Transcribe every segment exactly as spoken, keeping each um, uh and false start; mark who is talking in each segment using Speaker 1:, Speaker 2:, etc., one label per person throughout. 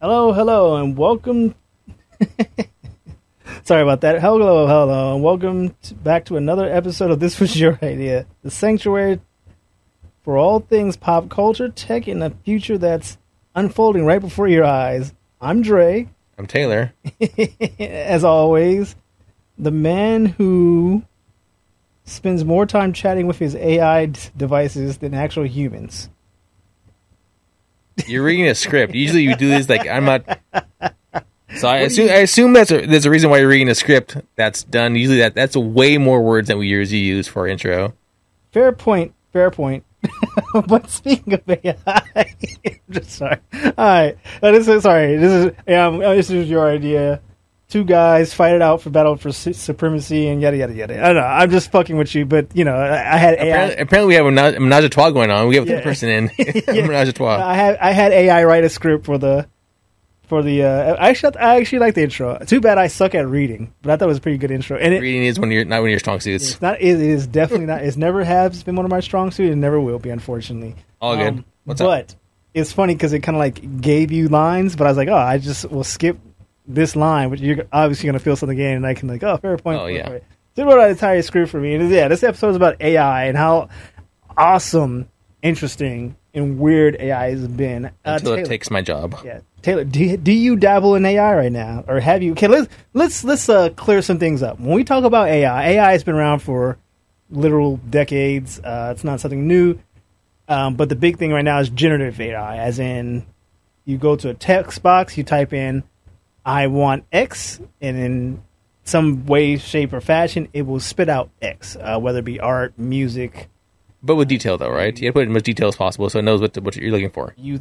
Speaker 1: Hello, hello, and welcome. Sorry about that. Hello, hello, and welcome to, back to another episode of This Was Your Idea, the sanctuary for all things pop culture, tech, and a future that's unfolding right before your eyes. I'm Dre.
Speaker 2: I'm Taylor.
Speaker 1: As always, the man who spends more time chatting with his A I d- devices than actual humans.
Speaker 2: You're reading a script. Usually you do this like I'm not. So I assume, I assume that's a, there's a reason why you're reading a script that's done. Usually that that's way more words than we usually use for intro.
Speaker 1: Fair point. Fair point. But speaking of A I, I'm just sorry. All right, uh, this is sorry. This is um, this is your idea. Two guys fight it out for battle for su- supremacy and yada yada yada. I don't know. I'm just fucking with you, but you know, I, I had A I.
Speaker 2: Apparently, apparently we have a menage, a menage a trois going on. We have a
Speaker 1: Yeah.
Speaker 2: third person in
Speaker 1: Yeah.
Speaker 2: menage a trois.
Speaker 1: I had I had A I write a script for the for the. Uh, I actually I actually like the intro. Too bad I suck at reading, but I thought it was a pretty good intro. And it,
Speaker 2: Reading is one of your not one of your strong suits.
Speaker 1: it's not. It is definitely not. It's never has been one of my strong suits. It never will be, unfortunately.
Speaker 2: All good.
Speaker 1: Um,
Speaker 2: What's
Speaker 1: but
Speaker 2: up?
Speaker 1: it's funny because it kind of like gave you lines, but I was like, oh, I just will skip this line, but you're obviously going to feel something again, and I can like, oh, fair point.
Speaker 2: Oh,
Speaker 1: fair
Speaker 2: yeah.
Speaker 1: point. So it wrote out an entire script for me, and yeah, this episode is about A I and how awesome, interesting, and weird A I has been. Uh,
Speaker 2: Until it
Speaker 1: Taylor-
Speaker 2: takes my job.
Speaker 1: yeah, Taylor, do you, do you dabble in A I right now, or have you? Okay, let's let's let's uh, clear some things up. When we talk about A I, A I has been around for literal decades. Uh, it's not something new, um, but the big thing right now is generative A I, as in you go to a text box, you type in "I want X," and in some way, shape, or fashion, it will spit out X, uh, whether it be art, music.
Speaker 2: But with detail though, right? You have to put in as much detail as possible so it knows what to, what you're looking for.
Speaker 1: You,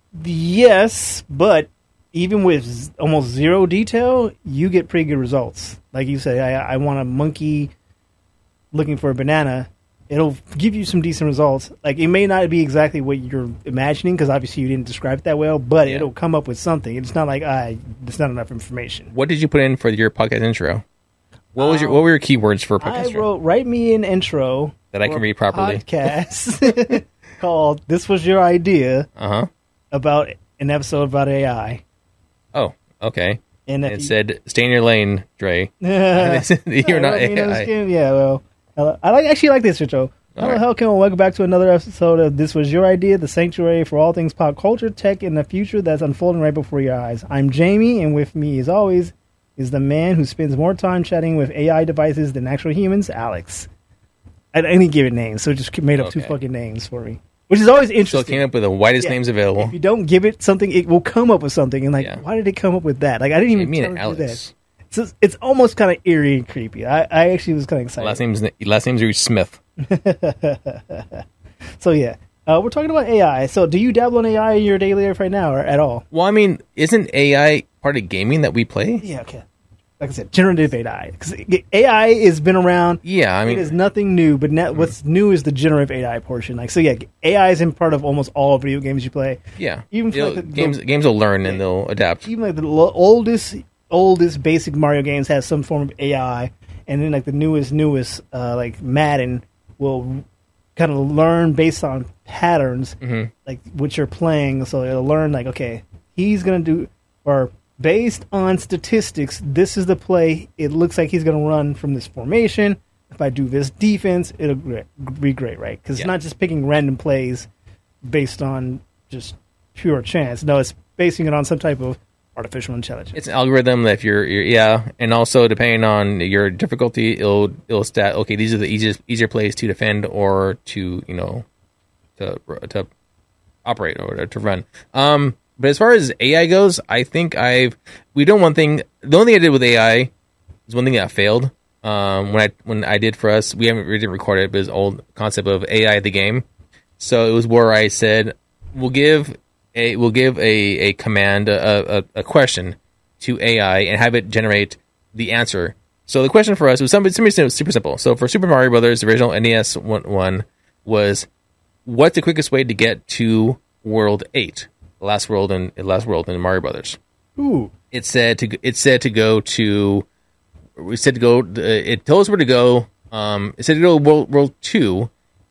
Speaker 1: yes, but even with z- almost zero detail, you get pretty good results. Like you say, I, I want a monkey looking for a banana. It'll give you some decent results. Like, it may not be exactly what you're imagining because obviously you didn't describe it that well, but
Speaker 2: Yeah.
Speaker 1: it'll come up with something. It's not like I. It's not enough information.
Speaker 2: What did you put in for your podcast intro? What was your what were your keywords for a podcast
Speaker 1: I
Speaker 2: intro?
Speaker 1: wrote write me an intro
Speaker 2: That I can
Speaker 1: for a
Speaker 2: read properly.
Speaker 1: podcast called "This Was Your Idea"
Speaker 2: Uh huh.
Speaker 1: about an episode about A I.
Speaker 2: Oh, okay.
Speaker 1: And if
Speaker 2: And it
Speaker 1: you-
Speaker 2: said, "Stay in your lane, Dre."
Speaker 1: Yeah,
Speaker 2: You're not
Speaker 1: I mean,
Speaker 2: A I.
Speaker 1: Yeah, well, hello. I like actually like this intro. Hello,
Speaker 2: right.
Speaker 1: Helcom, and welcome back to another episode of This Was Your Idea, the sanctuary for all things pop culture, tech, and the future that's unfolding right before your eyes. I'm Jamie, and with me, as always, is the man who spends more time chatting with A I devices than actual humans, Alex. At any given name, so it just made up two
Speaker 2: Okay.
Speaker 1: fucking names for me, which is always
Speaker 2: So
Speaker 1: interesting.
Speaker 2: it came up with the whitest
Speaker 1: Yeah.
Speaker 2: names available.
Speaker 1: If you don't give it something, it will come up with something. And like,
Speaker 2: Yeah.
Speaker 1: why did it come up with that? Like, I didn't even
Speaker 2: Jamie
Speaker 1: tell
Speaker 2: and
Speaker 1: it to do that.
Speaker 2: Alex.
Speaker 1: So it's, it's almost kind of eerie and creepy. I, I actually was kind of excited.
Speaker 2: Last name's last name's Reed Smith.
Speaker 1: So yeah, uh, we're talking about A I. So do you dabble in A I in your daily life right now, or at all?
Speaker 2: Well, I mean, isn't A I part of gaming that we play?
Speaker 1: Yeah, okay. Like I said, generative A I. Because A I has been around.
Speaker 2: Yeah, I
Speaker 1: It
Speaker 2: mean,
Speaker 1: is nothing new, but now what's new is the generative A I portion. Like, so yeah, A I is in part of almost all video games you play.
Speaker 2: yeah.
Speaker 1: even for
Speaker 2: It'll-
Speaker 1: like the-
Speaker 2: games games will learn and they'll adapt.
Speaker 1: Even like the lo- oldest, oldest basic Mario games have some form of A I, and then like the newest, newest, uh, like Madden will kind of learn based on patterns,
Speaker 2: Mhm.
Speaker 1: like what you're playing. So it'll learn like, okay, he's gonna do, or based on statistics, this is the play. It looks like he's gonna run from this formation. If I do this defense, it'll gre- be great, right? Because
Speaker 2: Yeah.
Speaker 1: it's not just picking random plays based on just pure chance. No, it's basing it on some type of artificial intelligence.
Speaker 2: It's an algorithm that if you're, you're yeah, and also depending on your difficulty, it'll it'll stat. Okay, these are the easiest easier plays to defend or to you know to to operate or to run. Um, but as far as A I goes, I think I've we done one thing. The only thing I did with A I is one thing that failed. Um, when I when I did for us, we haven't we didn't record it, but it's old concept of A I the game. So it was where I said we'll give a we'll give a, a command a, a, a question to A I and have it generate the answer. So the question for us was something something super simple. So for Super Mario Brothers, the original N E S one, one was what's the quickest way to get to World Eight, the last world in the last world in Mario Brothers.
Speaker 1: Ooh,
Speaker 2: It said to it said to go to we said to go. Uh, it told us where to go. Um, it said to go to World World Two,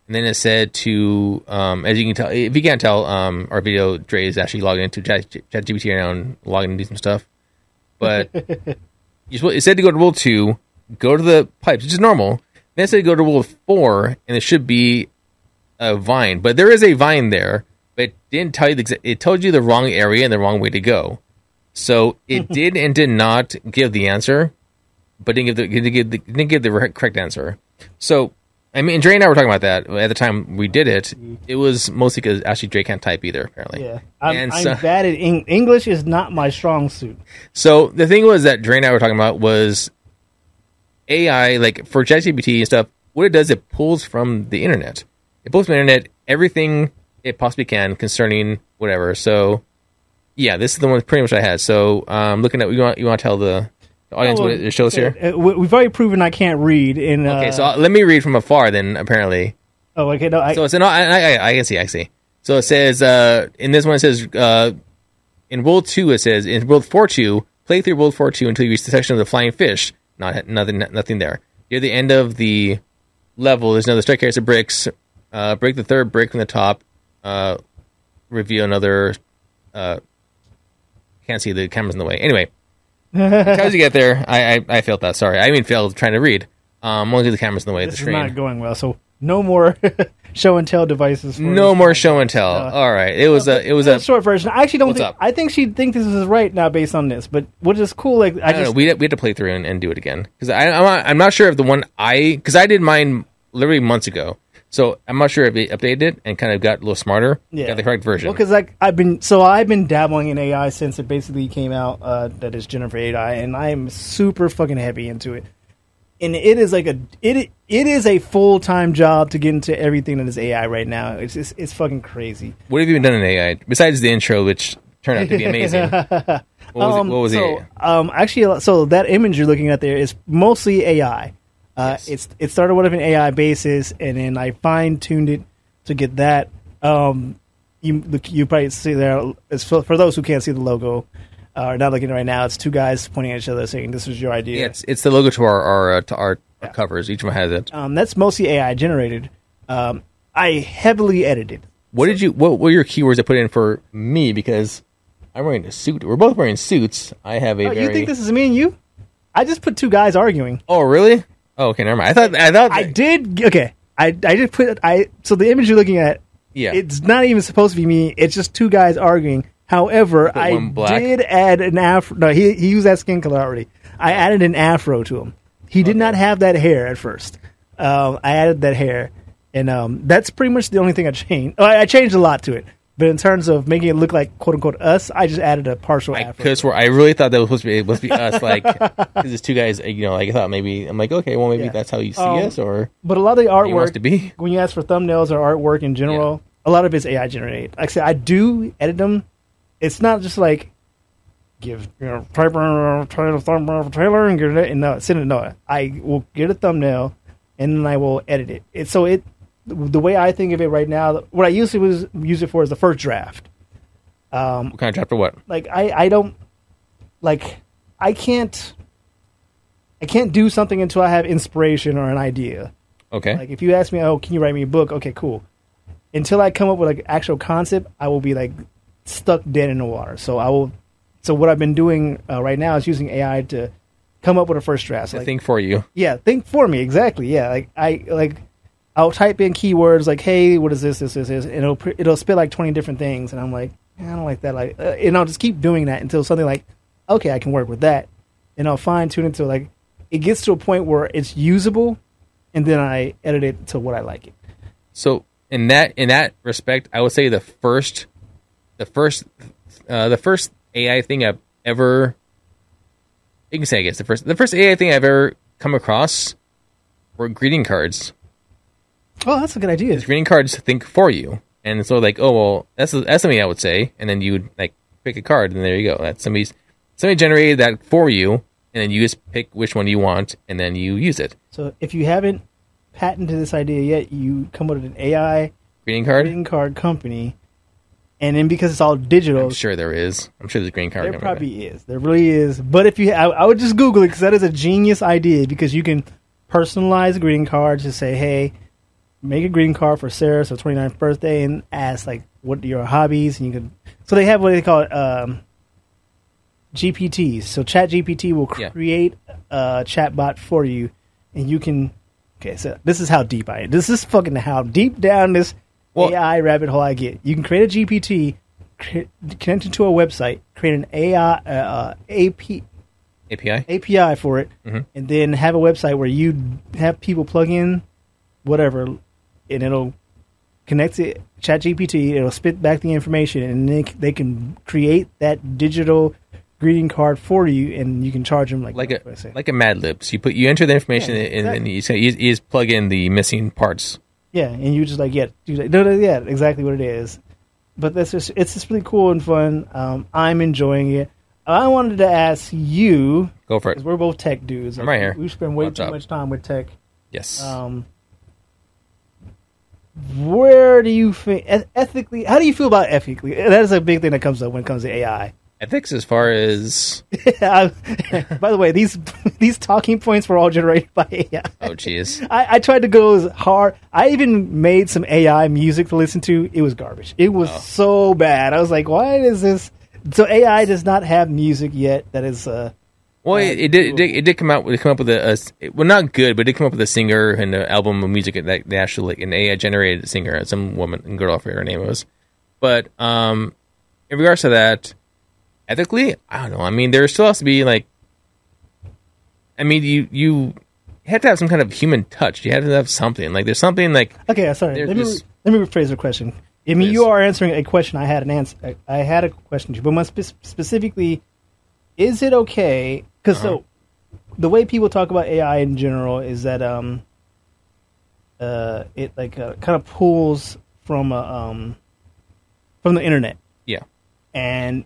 Speaker 2: and then it said to, um, as you can tell, if you can't tell, um, our video, Dre is actually logging into Chat, ChatGPT right now and logging into some stuff. But you're supposed, it said to go to rule two, go to the pipes, which is normal. Then it said to go to rule four, and it should be a vine. But there is a vine there, but it didn't tell you the exa- it told you the wrong area and the wrong way to go. So it did and did not give the answer, but didn't give the didn't give the, didn't give the correct answer. So I mean, Dre and I were talking about that at the time we did it. It was mostly because actually Dre can't type either, apparently.
Speaker 1: Yeah, I'm,
Speaker 2: and
Speaker 1: I'm
Speaker 2: so,
Speaker 1: bad at Eng- English. Is not my strong suit.
Speaker 2: So the thing was that Dre and I were talking about was A I, like for ChatGPT and stuff. What it does, it pulls from the internet. It pulls from the internet everything it possibly can concerning whatever. So yeah, this is the one pretty much I had. So um, looking at you want you want to tell the The audience, oh, what it shows here?
Speaker 1: Uh, we've already proven I can't read. In, uh,
Speaker 2: okay, so let me read from afar then, apparently.
Speaker 1: Oh, okay. No, I,
Speaker 2: so it's an, I, I, I can see, I see. So it says, uh, in this one it says, uh, in World two it says, in World four two, play through World four two until you reach the section of the flying fish. Not nothing, nothing there. Near the end of the level, there's another staircase of bricks. Uh, break the third brick from the top. Uh, reveal another, uh, can't see, the camera's in the way. Anyway. As you get there, I, I I failed that. Sorry, I mean failed trying to read. Um, only the camera's in the way
Speaker 1: this
Speaker 2: of the screen.
Speaker 1: This is not going well. So no more show and tell devices. For
Speaker 2: no more show and tell. Uh, All right, it was a it was a
Speaker 1: short version. I actually don't
Speaker 2: what's
Speaker 1: think.
Speaker 2: Up?
Speaker 1: I think she'd think this is right now based on this. But what is cool? Like I,
Speaker 2: I
Speaker 1: just
Speaker 2: know, we had, we had to play through and, and do it again because I I'm not, I'm not sure if the one I because I did mine literally months ago. So I'm not sure if it updated it and kind of got a little smarter. Yeah, got the correct version.
Speaker 1: Well, because like I've been, so I've been dabbling in A I since it basically came out. Uh, that is Jennifer A I, and I am super fucking heavy into it. And it is like a it it is a full time job to get into everything that is A I right now. It's just, it's fucking crazy.
Speaker 2: What have you been done in A I besides the intro, which turned out to be amazing? What was
Speaker 1: um,
Speaker 2: it? What was
Speaker 1: so,
Speaker 2: it?
Speaker 1: Um, actually, so that image you're looking at there is mostly A I. Uh, yes. It's it started with an A I basis, and then I fine tuned it to get that. Um, you you probably see there. It's for, for those who can't see the logo, uh, or not looking right now. It's two guys pointing at each other saying, "This was your idea."
Speaker 2: Yeah, it's it's the logo to our our, uh, to our, yeah. our covers. Each one has it.
Speaker 1: Um, that's mostly A I generated. Um, I heavily edited.
Speaker 2: What
Speaker 1: so,
Speaker 2: did you? What were your keywords I put in for me? Because I'm wearing a suit. We're both wearing suits. I have a.
Speaker 1: Oh,
Speaker 2: very...
Speaker 1: You think this is me and you? I just put two guys arguing.
Speaker 2: Oh, really? Oh, okay, never mind. I thought I thought
Speaker 1: I did. Okay, I I did put I. So the image you're looking at,
Speaker 2: yeah,
Speaker 1: it's not even supposed to be me. It's just two guys arguing. However, I did add an afro. No, he he used that skin color already. I added an afro to him. He did okay. not have that hair at first. Um, I added that hair, and um, that's pretty much the only thing I changed. Oh, I, I changed a lot to it. But in terms of making it look like "quote unquote" us, I just added a partial.
Speaker 2: I could swear I really thought that was supposed to be supposed to be us, like because it's two guys. You know, like I thought maybe I'm like, okay, well maybe yeah. that's how you see um, us, or
Speaker 1: but a lot of the artwork
Speaker 2: to be
Speaker 1: when you ask for thumbnails or artwork in general, yeah. a lot of it's A I generated. Like I said, I do edit them. It's not just like give you know type a thumbnail for Taylor and get it and no send it. No, I will get a thumbnail and then I will edit it. It's so it. The way I think of it right now, what I usually was use it for is the first draft. Um,
Speaker 2: what kind of draft or what?
Speaker 1: Like I, I don't like I can't I can't do something until I have inspiration or an idea.
Speaker 2: Okay.
Speaker 1: Like if you ask me, oh, can you write me a book? Okay, cool. Until I come up with like actual concept, I will be like stuck dead in the water. So I will. So what I've been doing uh, right now is using A I to come up with a first draft.
Speaker 2: To
Speaker 1: like,
Speaker 2: think for you.
Speaker 1: Yeah, think for me exactly. Yeah, like I like. I'll type in keywords like, "Hey, what is this? This, this, this," and it'll it'll spit like twenty different things, and I'm like, I don't like that. Like, uh, and I'll just keep doing that until something like, okay, I can work with that, and I'll fine tune it until like it gets to a point where it's usable, and then I edit it to what I like it.
Speaker 2: So in that in that respect, I would say the first, the first, uh, the first A I thing I've ever, you can say I guess the first the first A I thing I've ever come across were greeting cards.
Speaker 1: Oh, that's a good idea.
Speaker 2: Greeting cards think for you, and so like, oh well, that's that's something I would say, and then you would like pick a card, and there you go. That's somebody's somebody generated that for you, and then you just pick which one you want, and then you use it.
Speaker 1: So if you haven't patented this idea yet, you come up with an A I
Speaker 2: greeting card
Speaker 1: greeting card company, and then because it's all digital,
Speaker 2: I'm sure there is. I'm sure there's a greeting card.
Speaker 1: There
Speaker 2: company.
Speaker 1: probably is. There really is. But if you, I, I would just Google it because that is a genius idea because you can personalize a greeting card to say, hey. make a greeting card for Sarah's twenty-ninth birthday and ask like what are your hobbies, and you can. So they have what they call um, G P Ts. So Chat G P T will create yeah. a chatbot for you, and you can. Okay, so this is how deep I am. This is fucking how deep down this well, A I rabbit hole I get. You can create a G P T, cre- connect it to a website, create an A I uh, A P
Speaker 2: A P I
Speaker 1: A P I for it,
Speaker 2: mm-hmm.
Speaker 1: and then have a website where you have people plug in whatever, and it'll connect to ChatGPT. It'll spit back the information, and they they can create that digital greeting card for you, and you can charge them like
Speaker 2: like a like a Mad Libs. You put you enter the information, yeah, exactly. and then you, say, you, you just plug in the missing parts.
Speaker 1: Yeah, and you just like yeah, do that. No, no, yeah, exactly what it is. But that's just it's just really cool and fun. Um, I'm enjoying it. I wanted to ask you.
Speaker 2: Go for it.
Speaker 1: Because we're both tech dudes.
Speaker 2: I'm
Speaker 1: like,
Speaker 2: right here.
Speaker 1: We spend way
Speaker 2: What's
Speaker 1: too
Speaker 2: up?
Speaker 1: much time with tech.
Speaker 2: Yes.
Speaker 1: Um, where do you think ethically? How do you feel about ethically? That is a big thing that comes up when it comes to A I.
Speaker 2: Ethics, as far as.
Speaker 1: By the way, these these talking points were all generated by A I.
Speaker 2: Oh, jeez.
Speaker 1: I, I tried to go as hard. I even made some A I music to listen to. It was garbage. It was oh. so bad. I was like, why is this? So A I does not have music yet. That is. Uh,
Speaker 2: well, it, it did. It did. It did come out. It come up with a, a. Well, not good, but it did come up with a singer and an album of music that they actually like an A I generated singer, some woman and girl, I forget her name was. But um, in regards to that. Ethically, I don't know. I mean, there still has to be like, I mean, you you have to have some kind of human touch. You have to have something. Like, there's something like.
Speaker 1: Okay, sorry. Let me re- let me rephrase the question. I mean, you are answering a question I had an answer. I had a question to you, but my spe- specifically, is it okay? Because uh-huh. so the way people talk about A I in general is that um, uh, it like uh, kind of pulls from a, um, from the internet.
Speaker 2: Yeah,
Speaker 1: and.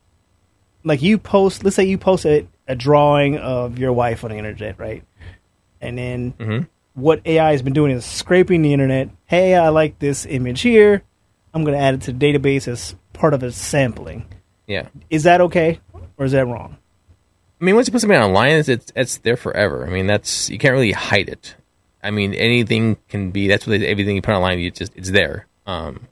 Speaker 1: Like you post, let's say you post a, a drawing of your wife on the internet, right? And then
Speaker 2: mm-hmm.
Speaker 1: what A I has been doing is scraping the internet. Hey, I like this image here. I'm going to add it to the database as part of its sampling.
Speaker 2: Yeah.
Speaker 1: Is that okay, or is that wrong?
Speaker 2: I mean, once you put something online, it's, it's it's there forever. I mean, that's you can't really hide it. I mean, anything can be. That's what they, everything you put online, you just it's there. Um,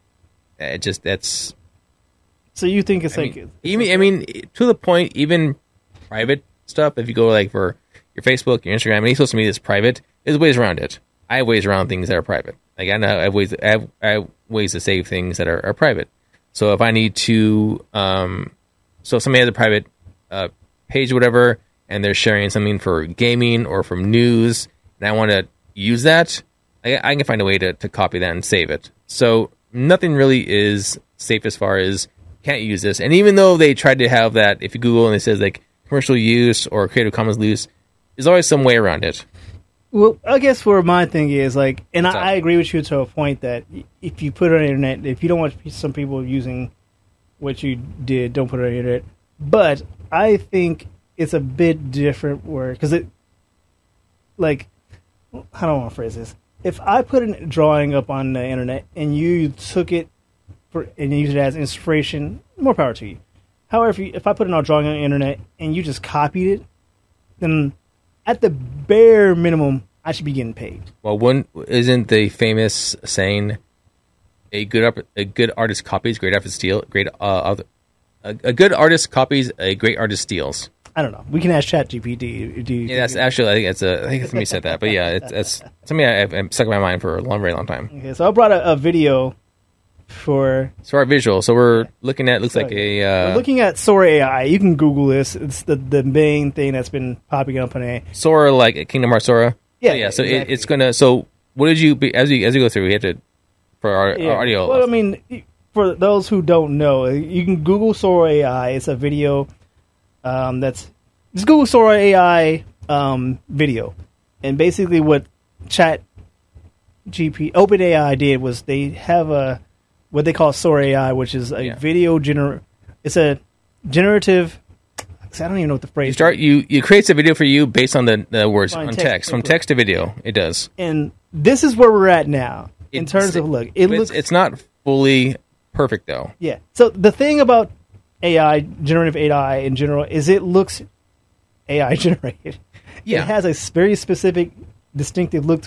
Speaker 2: it just that's.
Speaker 1: So you think it's
Speaker 2: I
Speaker 1: like...
Speaker 2: Mean,
Speaker 1: it's
Speaker 2: even,
Speaker 1: like,
Speaker 2: I mean, to the point, even private stuff, if you go like for your Facebook, your Instagram, any social media that's private, there's ways around it. I have ways around things that are private. Like I know I have ways, I have, I have ways to save things that are, are private. So if I need to... Um, so if somebody has a private uh, page or whatever, and they're sharing something for gaming or from news, and I want to use that, I, I can find a way to, to copy that and save it. So nothing really is safe as far as... can't use this. And even though they tried to have that, if you Google and it says like commercial use or Creative Commons use, there's always some way around it.
Speaker 1: Well, I guess where my thing is like, and I, I agree with you to a point that if you put it on the internet, if you don't want some people using what you did, don't put it on the internet. But I think it's a bit different where, because it, like, I don't want to phrase this. If I put a drawing up on the internet and you took it For, and use it as inspiration, more power to you. However, if, you, if I put an drawing on the internet and you just copied it, then at the bare minimum, I should be getting paid.
Speaker 2: Well, one isn't the famous saying, "A good up, a good artist copies, great artist steal, great uh, other, a, a good artist copies, a great artist steals."
Speaker 1: I don't know. We can ask ChatGPT. Do you
Speaker 2: yeah, that's actually. I think it's a. I think somebody said that, but yeah, it's, it's something I've, I've stuck in my mind for a long, very long time.
Speaker 1: Okay, so I brought a, a video. For
Speaker 2: so our visual, so we're looking at looks so, like a. Uh,
Speaker 1: we're looking at Sora A I. You can Google this. It's the, the main thing that's been popping up on a
Speaker 2: Sora, like Kingdom Hearts Sora.
Speaker 1: Yeah,
Speaker 2: so, yeah. So
Speaker 1: exactly.
Speaker 2: it, it's gonna. So what did you as you as you go through? We have to for our,
Speaker 1: yeah.
Speaker 2: our audio.
Speaker 1: Well, I mean, for those who don't know, you can Google Sora A I. It's a video um, that's just Google Sora A I um, video, and basically what Chat G P OpenAI did was they have a what they call Sora A I, which is a yeah. video gener. It's a generative. I don't even know what the phrase.
Speaker 2: You start. You you creates a video for you based on the, the words on,
Speaker 1: on
Speaker 2: text,
Speaker 1: text
Speaker 2: from text to video. It does.
Speaker 1: And this is where we're at now in it's, terms of look. It looks.
Speaker 2: It's, it's not fully perfect though.
Speaker 1: Yeah. So the thing about A I, generative A I in general, is it looks A I generated.
Speaker 2: Yeah.
Speaker 1: It has a very specific, distinctive look to it.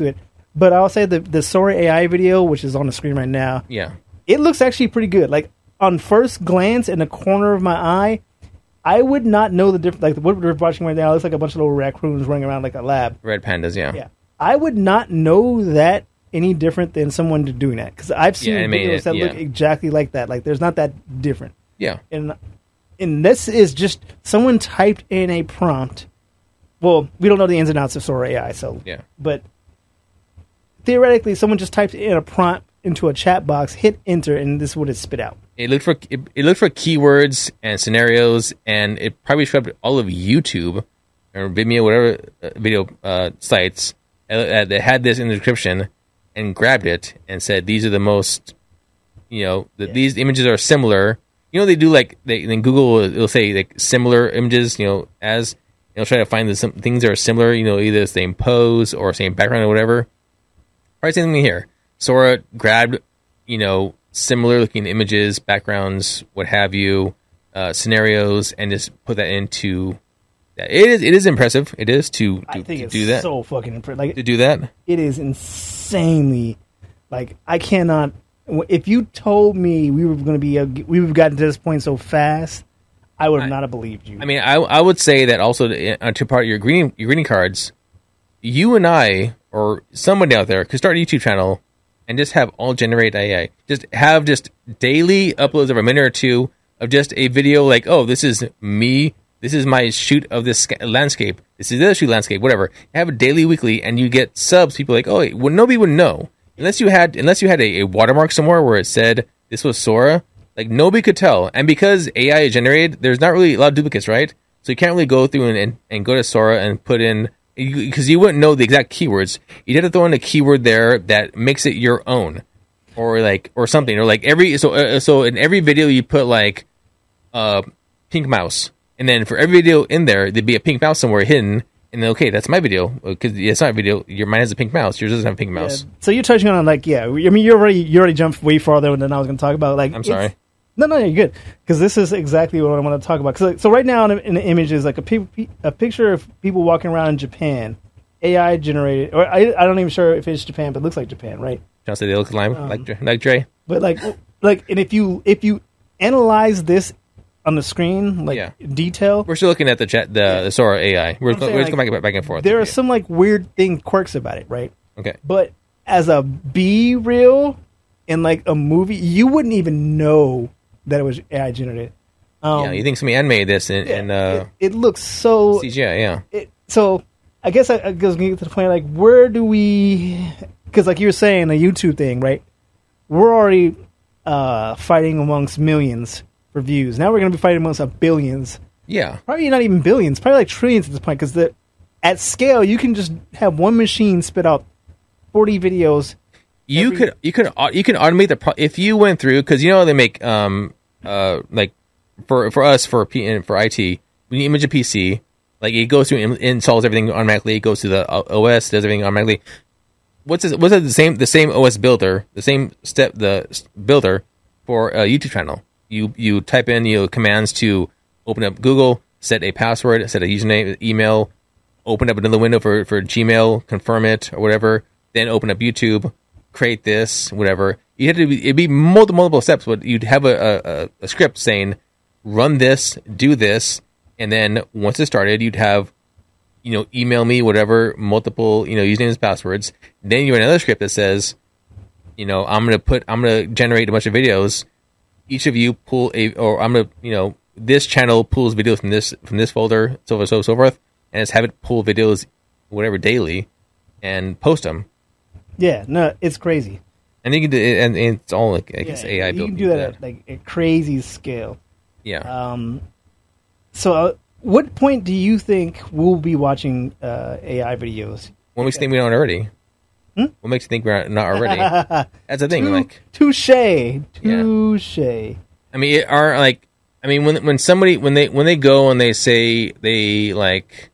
Speaker 1: But I'll say the the Sora A I video, which is on the screen right now,
Speaker 2: Yeah.
Speaker 1: it looks actually pretty good. Like on first glance, in the corner of my eye, I would not know the difference. Like what we're watching right now, it looks like a bunch of little raccoons running around like a lab.
Speaker 2: Red pandas, yeah.
Speaker 1: Yeah, I would not know that any different than someone doing that because I've seen
Speaker 2: Yeah, I mean,
Speaker 1: videos that
Speaker 2: yeah.
Speaker 1: look exactly like that. Like there's not that different.
Speaker 2: Yeah.
Speaker 1: And and this is just someone typed in a prompt. Well, we don't know the ins and outs of Sora A I, so
Speaker 2: Yeah.
Speaker 1: but theoretically, someone just typed in a prompt into a chat box, hit enter, and this is what it spit out.
Speaker 2: It looked for it, it looked for keywords and scenarios, and it probably showed up all of YouTube or Vimeo, whatever uh, video uh, sites uh, that had this in the description, and grabbed it and said, "These are the most, you know, the,
Speaker 1: Yeah.
Speaker 2: these images are similar." You know, they do like they in Google will it'll say like similar images. You know, as they'll try to find the, some things that are similar. You know, either the same pose or same background or whatever. Probably same thing here. Sora grabbed, you know, similar looking images, backgrounds, what have you, uh, scenarios, and just put that into. That. It is. It is impressive. It is to, to,
Speaker 1: I think
Speaker 2: to
Speaker 1: it's
Speaker 2: do that.
Speaker 1: so fucking impressive. Like
Speaker 2: to do that.
Speaker 1: it is insanely. Like I cannot. If you told me we were going to be, a, we would have gotten to this point so fast, I would
Speaker 2: I-
Speaker 1: not have believed you.
Speaker 2: I mean, I I would say that also to, uh, to part of your greeting your greeting cards, you and I or somebody out there could start a YouTube channel and just have all generate A I. Just have just daily uploads of a minute or two of just a video like, oh, this is me. This is my shoot of this sca- landscape. This is the other shoot landscape. Whatever. Have it daily, weekly, and you get subs. People like, oh, well, nobody would know unless you had unless you had a, a watermark somewhere where it said this was Sora. Like nobody could tell. And because A I is generated, there's not really a lot of duplicates, right? So you can't really go through and and, and go to Sora and put in. Because you wouldn't know the exact keywords, you'd have to throw in a keyword there that makes it your own, or like or something, or like every so uh, so in every video you put like uh pink mouse, and then for every video in there there'd be a pink mouse somewhere hidden, and then okay, that's my video because it's not a video. Your mine has a pink mouse, yours doesn't have a pink mouse.
Speaker 1: Yeah. So you're touching on like yeah. I mean you already you already jumped way farther than I was going to talk about. Like
Speaker 2: I'm
Speaker 1: it's-
Speaker 2: sorry.
Speaker 1: No, no, you're good because this is exactly what I want to talk about. Cause, like, so right now in the, in the image is like a pe- pe- a picture of people walking around in Japan. A I generated, or I, I don't even sure if it's Japan, but it looks like Japan, right?
Speaker 2: Don't say they look like
Speaker 1: Um,
Speaker 2: like Dre- like Dre.
Speaker 1: But like, like, and if you if you analyze this on the screen, like
Speaker 2: Yeah.
Speaker 1: detail,
Speaker 2: We're still looking at the chat, the, the Sora A I. We're,
Speaker 1: I'm
Speaker 2: go-
Speaker 1: saying,
Speaker 2: we're just
Speaker 1: like,
Speaker 2: going back, back and forth.
Speaker 1: there are
Speaker 2: Yeah.
Speaker 1: some like weird thing quirks about it, right?
Speaker 2: Okay.
Speaker 1: But as a B reel in like a movie, you wouldn't even know that it was A I generated. Um,
Speaker 2: Yeah, you think somebody animated this in, in uh,
Speaker 1: it, it looks so.
Speaker 2: C G I? Yeah.
Speaker 1: It, so I guess I, I was going to get to the point like where do we? Because like you were saying, the YouTube thing, right? We're already uh, fighting amongst millions for views. Now we're going to be fighting amongst a billions.
Speaker 2: Yeah.
Speaker 1: Probably not even billions. Probably like trillions at this point. Because the at scale, you can just have one machine spit out forty videos.
Speaker 2: You
Speaker 1: Every-
Speaker 2: could you could au- you can automate the pro- if you went through because you know they make um uh like for for us for P for I T when you image a P C like it goes through and installs everything automatically, it goes to the O S, does everything automatically. What's this, what's that the same the same O S builder the same step the s- builder for a YouTube channel? You you type in you know, commands to open up Google, set a password, set a username, email, open up another window for for Gmail, confirm it or whatever, then open up YouTube. Create this, whatever. You had to be, it'd be multiple, multiple steps, but you'd have a, a, a script saying, run this, do this, and then once it started, you'd have, you know, email me, whatever, multiple, you know, usernames, passwords. Then you have another script that says, you know, I'm going to put, I'm going to generate a bunch of videos. Each of you pull a, or I'm going to, you know, this channel pulls videos from this, from this folder, so forth, so, so forth, and just have it pull videos, whatever, daily, and post them.
Speaker 1: Yeah, no, it's crazy.
Speaker 2: And you can do it, and, and it's all like I guess
Speaker 1: Yeah,
Speaker 2: A I
Speaker 1: you
Speaker 2: built.
Speaker 1: can do that at like a crazy scale.
Speaker 2: Yeah.
Speaker 1: Um, so, uh, what point do you think we'll be watching uh, A I videos?
Speaker 2: what makes you think we don't already?
Speaker 1: Hmm?
Speaker 2: What makes you think we're not already? That's the thing.
Speaker 1: Tou-
Speaker 2: Like,
Speaker 1: touche, touche.
Speaker 2: I mean, it are like, I mean, when when somebody when they when they go and they say they like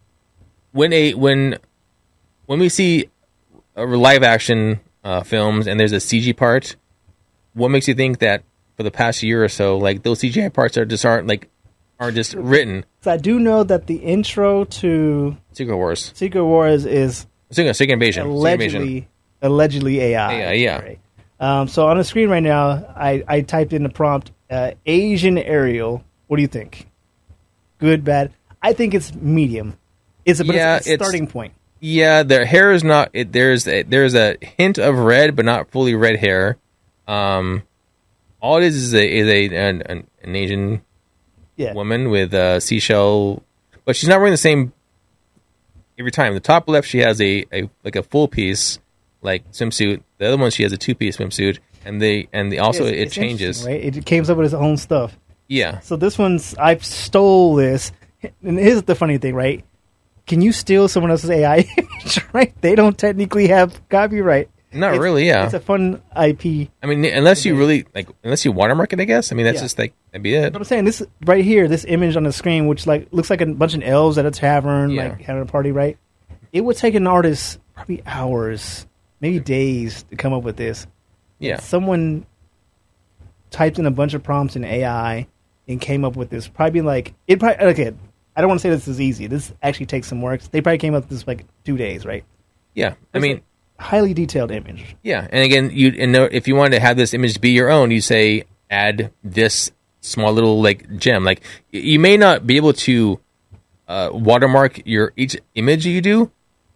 Speaker 2: when a when when we see a live action uh, films and there's a C G part, what makes you think that for the past year or so, like those C G I parts are just aren't like are just written?
Speaker 1: So I do know that the intro to
Speaker 2: Secret Wars.
Speaker 1: Secret Wars is
Speaker 2: Second, second invasion. Second invasion.
Speaker 1: allegedly allegedly A I.
Speaker 2: A I, yeah.
Speaker 1: Right? Um, so on the screen right now, I, I typed in the prompt uh, Asian Ariel. What do you think? Good, bad? I think it's medium. It's a, but
Speaker 2: Yeah,
Speaker 1: it's a
Speaker 2: it's-
Speaker 1: starting point.
Speaker 2: Yeah, their hair is not. It, there's a, there's a hint of red, but not fully red hair. Um, all it is is a is a an, an, an Asian
Speaker 1: Yeah.
Speaker 2: woman with a seashell, but she's not wearing the same every time. The top left, she has a, a like a full piece like swimsuit. The other one, she has a two piece swimsuit, and they and the, also
Speaker 1: It's-
Speaker 2: it
Speaker 1: it's
Speaker 2: changes.
Speaker 1: interesting, right? It came up with its own stuff.
Speaker 2: Yeah,
Speaker 1: So this one's I stole this, and here's the funny thing, right? Can you steal someone else's A I image? Right? They don't technically have copyright.
Speaker 2: not
Speaker 1: It's-
Speaker 2: really. Yeah,
Speaker 1: It's a fun I P.
Speaker 2: I mean, unless you really like, unless you watermark it, I guess. I mean, that's
Speaker 1: Yeah.
Speaker 2: just like that'd be it.
Speaker 1: But I'm saying this right here, this image on the screen, which like looks like a bunch of elves at a tavern,
Speaker 2: Yeah.
Speaker 1: like having a party, right? It would take an artist probably hours, maybe days to come up with this.
Speaker 2: Yeah,
Speaker 1: Someone typed in a bunch of prompts in A I and came up with this. Probably like it. Probably okay. I don't want to say this is easy. This actually takes some work. They probably came up with this like two days, right?
Speaker 2: yeah. I
Speaker 1: It's
Speaker 2: mean,
Speaker 1: a highly detailed image.
Speaker 2: yeah. And again, you and no- if you wanted to have this image be your own, you say add this small little like gem. Like y- you may not be able to uh, watermark your each image you do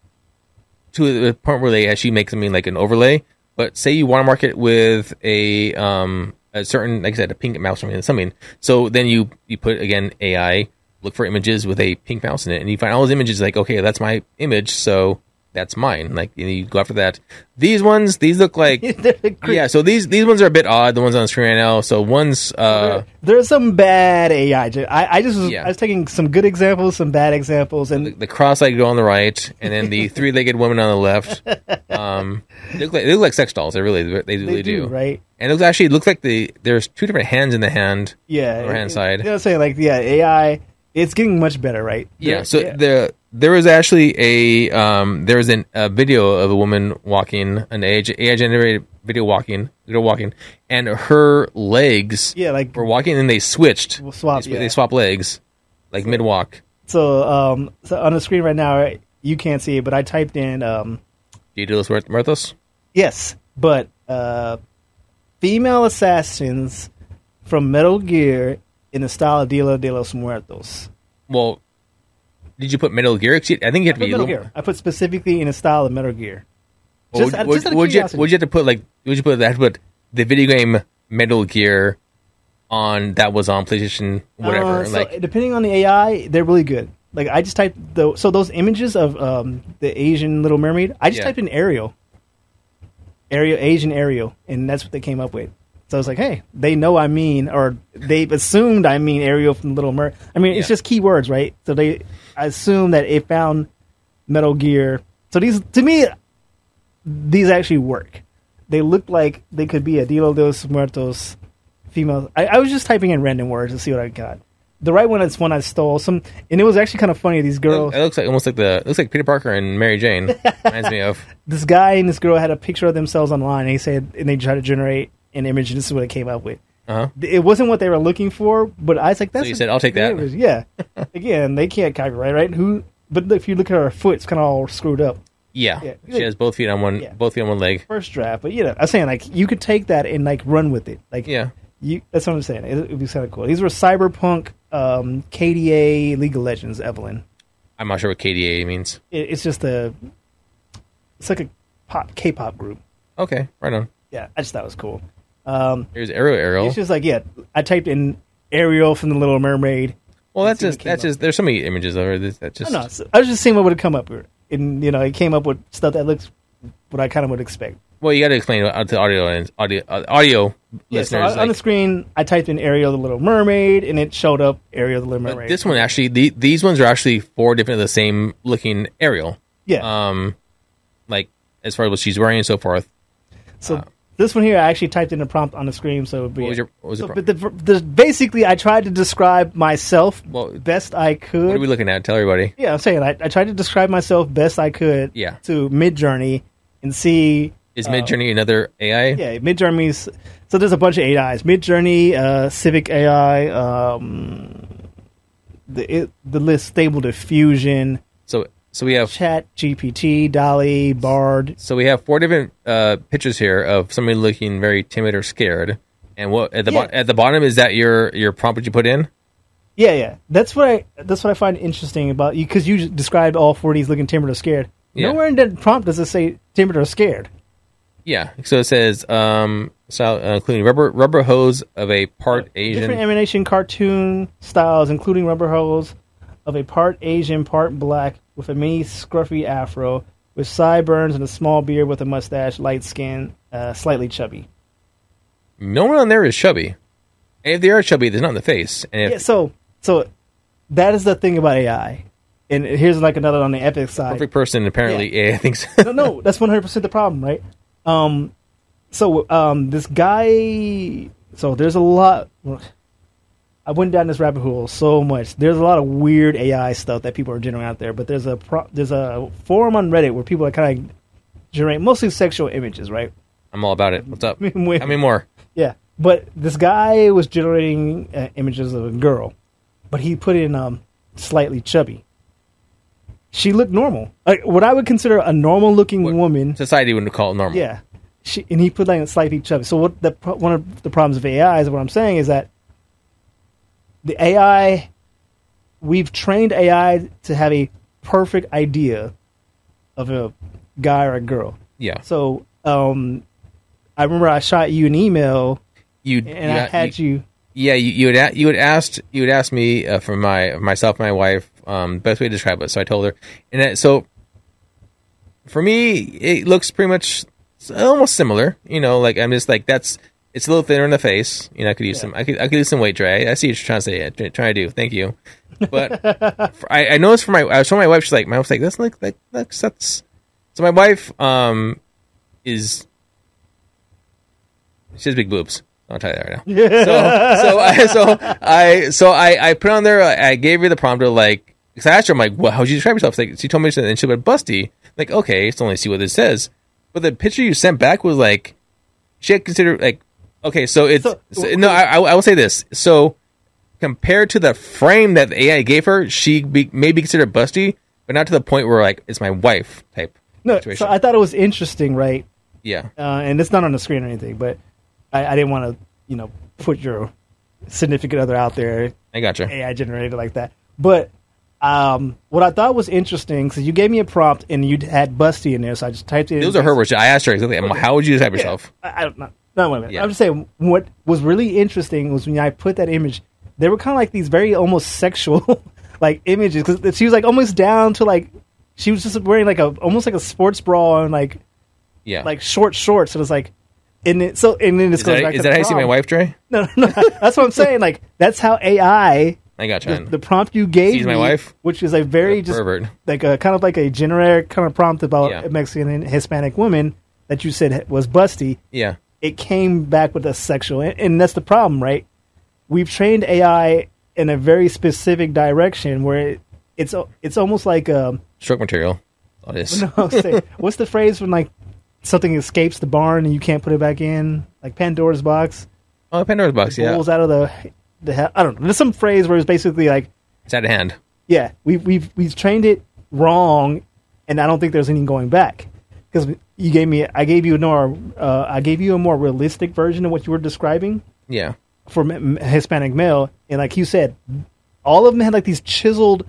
Speaker 2: to the point where they actually make something like an overlay. But say you watermark it with a um a certain, like I said, a pink mouse or something. something. So then you you put again A I look for images with a pink mouse in it, and you find all those images. Like, okay, that's my image, so that's mine. Like, and you go after that. These ones, these look like
Speaker 1: They're great.
Speaker 2: yeah. So these these ones are a bit odd. The ones on the screen right now. So one's uh
Speaker 1: There's some bad A I. Ju- I, I just was,
Speaker 2: Yeah.
Speaker 1: I was taking some good examples, some bad examples, and
Speaker 2: the cross-eyed girl on the right, and then the three-legged woman on the left. Um, they look like they look like sex dolls. They really they,
Speaker 1: they
Speaker 2: really
Speaker 1: do,
Speaker 2: do.
Speaker 1: right?
Speaker 2: And it looks actually it looks like the there's two different hands in the hand.
Speaker 1: Yeah,
Speaker 2: Lower hand
Speaker 1: it-
Speaker 2: side.
Speaker 1: You know what I'm saying? Like, yeah, A I, it's getting much better, right?
Speaker 2: Yeah.
Speaker 1: There-
Speaker 2: So the there was actually a um there was an, a video of a woman walking, an A I generated video walking, video walking, and her legs
Speaker 1: yeah, like
Speaker 2: were walking, and they switched.
Speaker 1: We'll swap,
Speaker 2: They, sw-
Speaker 1: yeah.
Speaker 2: they swap legs, like mid walk.
Speaker 1: so. Um, so on the screen right now, right, you can't see it, but I typed in um,
Speaker 2: Do you do this, Muertos?
Speaker 1: yes, but uh, female assassins from Metal Gear in the style of Dia de los Muertos.
Speaker 2: Well, did you put Metal Gear? 'Cause I think you have to
Speaker 1: I put
Speaker 2: be. a
Speaker 1: Metal
Speaker 2: little-
Speaker 1: Gear. I put specifically in the style of Metal Gear.
Speaker 2: Well,
Speaker 1: Just
Speaker 2: would,
Speaker 1: out-
Speaker 2: would,
Speaker 1: just out of
Speaker 2: would you
Speaker 1: curiosity.
Speaker 2: would you have to put like would you put that put the video game Metal Gear on that was on PlayStation whatever
Speaker 1: Uh, so
Speaker 2: like
Speaker 1: depending on the A I, they're really good. Like I just typed the so those images of um, the Asian Little Mermaid. I just
Speaker 2: Yeah.
Speaker 1: typed in Ariel, Ariel, Asian Ariel, and that's what they came up with. So I was like, hey, they know I mean, or they've assumed I mean Ariel from Little Mer. I mean, it's
Speaker 2: Yeah.
Speaker 1: just keywords, right? So they I assume that it found Metal Gear. So these, to me, these actually work. They look like they could be a Dia de los Muertos female. I, I was just typing in random words to see what I got. The right one is one I stole. Some, and it was actually kind of funny. These girls,
Speaker 2: it looks like almost like the it looks like Peter Parker and Mary Jane reminds me of.
Speaker 1: this guy and this girl had a picture of themselves online. And he said, and they tried to generate an image, and this is what it came up with.
Speaker 2: Uh-huh.
Speaker 1: It wasn't what they were looking for, but I was like, "That's."
Speaker 2: you
Speaker 1: a
Speaker 2: said, "I'll take
Speaker 1: great
Speaker 2: that."
Speaker 1: image." Yeah. Again, they can't copyright, right? Who? But if you look at her foot, it's kind of all screwed up.
Speaker 2: Yeah.
Speaker 1: Yeah.
Speaker 2: She has both feet on one
Speaker 1: Yeah.
Speaker 2: both feet on one leg.
Speaker 1: First draft, but you know, I'm saying like you could take that and like run with it. Like,
Speaker 2: Yeah.
Speaker 1: you. That's what I'm saying. It would be kind of cool. These were Cyberpunk, um, K D A, League of Legends, Evelyn.
Speaker 2: I'm not sure what K D A means.
Speaker 1: It, it's just a. It's like a pop K-pop group.
Speaker 2: Okay, right on.
Speaker 1: Yeah, I just thought it was cool. Um,
Speaker 2: Here's Ariel Ariel.
Speaker 1: it's just like yeah, I typed in Ariel from the Little Mermaid.
Speaker 2: Well, that's
Speaker 1: see what
Speaker 2: just
Speaker 1: came
Speaker 2: that's
Speaker 1: up.
Speaker 2: just there's so many images of her. That that
Speaker 1: I
Speaker 2: just
Speaker 1: don't know. So I was just seeing what would come up with, and you know, it came up with stuff that looks what I kind of would expect.
Speaker 2: well, you got to explain it to audio and audio uh, audio
Speaker 1: Yeah, so
Speaker 2: listeners.
Speaker 1: on, on the
Speaker 2: like,
Speaker 1: screen, I typed in Ariel the Little Mermaid, and it showed up Ariel the Little
Speaker 2: but
Speaker 1: Mermaid.
Speaker 2: this one actually, the, these ones are actually four different of the same looking Ariel.
Speaker 1: yeah.
Speaker 2: Um, like as far as what she's wearing and so forth.
Speaker 1: so
Speaker 2: uh,
Speaker 1: this one here, I actually typed in the prompt on the screen, so it would be.
Speaker 2: What was your what was
Speaker 1: so,
Speaker 2: the
Speaker 1: but the, the, basically, I tried to describe myself
Speaker 2: Well,
Speaker 1: best I could.
Speaker 2: What are we looking at? Tell everybody.
Speaker 1: Yeah, I'm saying I, I tried to describe myself best I could.
Speaker 2: Yeah.
Speaker 1: To Midjourney and see.
Speaker 2: Is
Speaker 1: uh,
Speaker 2: Midjourney another A I?
Speaker 1: Yeah, Midjourney's. So there's a bunch of A Is. Midjourney, uh, Civic A I, um, the it, the list Stable Diffusion.
Speaker 2: So So we have
Speaker 1: Chat G P T, Dolly, Bard.
Speaker 2: so we have four different uh, pictures here of somebody looking very timid or scared. And what at the
Speaker 1: Yeah.
Speaker 2: bo- at the bottom is that your your prompt that you put in?
Speaker 1: Yeah, yeah. That's what I that's what I find interesting about you because you described all four of these looking timid or scared.
Speaker 2: Yeah.
Speaker 1: Nowhere in that prompt does it say timid or scared.
Speaker 2: Yeah. So it says um so uh, including rubber rubber hose of a part Asian.
Speaker 1: Different animation cartoon styles, including rubber hose of a part Asian, part black, with a mini scruffy afro, with sideburns and a small beard with a mustache, light skin, uh, slightly chubby.
Speaker 2: No one on there is chubby. And if they are chubby, they're not in the face. And if
Speaker 1: Yeah, so so that is the thing about A I. And here's like another on the epic side.
Speaker 2: perfect person apparently yeah. I think so.
Speaker 1: no, no, that's one hundred percent the problem, right? Um, so um, this guy, so there's a lot. I went down this rabbit hole so much. There's a lot of weird A I stuff that people are generating out there. But there's a pro, there's a forum on Reddit where people are kind of generate mostly sexual images, right?
Speaker 2: I'm all about it. What's up?
Speaker 1: Wait.
Speaker 2: Tell me more.
Speaker 1: Yeah, but this guy was generating uh, images of a girl, but he put in um, slightly chubby. She looked normal, like what I would consider a normal-looking
Speaker 2: What
Speaker 1: woman.
Speaker 2: society wouldn't call it normal.
Speaker 1: Yeah, she, and he put like slightly chubby. So what the one of the problems of A I is what I'm saying is that the A I, we've trained A I to have a perfect idea of a guy or a girl.
Speaker 2: Yeah.
Speaker 1: So um, I remember I shot you an email
Speaker 2: You
Speaker 1: and
Speaker 2: you,
Speaker 1: I had you.
Speaker 2: you Yeah, you, you had a- you had asked you had asked me uh, for my myself and my wife um, best way to describe it. So I told her, and that, so for me it looks pretty much almost similar. You know, like I'm just like that's it's a little thinner in the face. You know, I could use
Speaker 1: Yeah.
Speaker 2: some I could I could use some weight, Dre. I see what you're trying to say. uh, Trying to do. Thank you. But for, I, I noticed for my I was showing my wife. She's like my wife's like that's like that that's that's. So my wife um is she has big boobs. I'll tell you that right now. So, so I, so I, so I, I put on there. I gave her the prompt of like, because I asked her, I'm like, well, how'd you describe yourself? She's like, she told me, and she went busty. Like, okay, let's only see what this says. But the picture you sent back was like, she had considered like, okay, so it's
Speaker 1: So-
Speaker 2: so, no. I, I will say this. So compared to the frame that the A I gave her, she be, may be considered busty, but not to the point where like it's my wife type
Speaker 1: No,
Speaker 2: situation.
Speaker 1: so I thought it was interesting, right?
Speaker 2: yeah.
Speaker 1: Uh, and it's not on the screen or anything, but I, I didn't want to, you know, put your significant other out there,
Speaker 2: I gotcha.
Speaker 1: A I generated like that. But um, what I thought was interesting, because you gave me a prompt and you had busty in there, so I just typed it in.
Speaker 2: Those are her words. I asked her exactly. I'm like, how would you describe
Speaker 1: Yeah.
Speaker 2: yourself?
Speaker 1: I, I don't know. No, wait a minute.
Speaker 2: Yeah.
Speaker 1: I'm just saying, what was really interesting was when I put that image, they were kind of like these very almost sexual like images, because she was like almost down to like, she was just wearing like a, almost like a sports bra and like,
Speaker 2: Yeah.
Speaker 1: like short shorts. It was like, and it, so and then this
Speaker 2: is
Speaker 1: goes
Speaker 2: that,
Speaker 1: back
Speaker 2: is
Speaker 1: to
Speaker 2: that
Speaker 1: the
Speaker 2: how you see my
Speaker 1: prompt.
Speaker 2: wife, Dre?
Speaker 1: No, no, no, that's what I'm saying. Like that's how A I,
Speaker 2: I gotcha.
Speaker 1: the, the prompt you gave
Speaker 2: Sees my
Speaker 1: me,
Speaker 2: wife?
Speaker 1: which is a very
Speaker 2: What a
Speaker 1: just
Speaker 2: pervert.
Speaker 1: like a kind of like a generic kind of prompt about
Speaker 2: Yeah.
Speaker 1: a Mexican and Hispanic woman that you said was busty.
Speaker 2: Yeah.
Speaker 1: It came back with a sexual, and, and that's the problem, right? We've trained A I in a very specific direction where it, it's it's almost like um,
Speaker 2: Stroke material. All this.
Speaker 1: no, say, what's the phrase when like something escapes the barn and you can't put it back in, like Pandora's box,
Speaker 2: Oh, Pandora's box. Yeah.
Speaker 1: rolls out of the the he- I don't know. There's some phrase where it's basically like,
Speaker 2: It's out of hand.
Speaker 1: yeah, we've we've we've trained it wrong, and I don't think there's any going back because you gave me I gave you a more uh, I gave you a more realistic version of what you were describing
Speaker 2: Yeah.
Speaker 1: for m- Hispanic male, and like you said, all of them had like these chiseled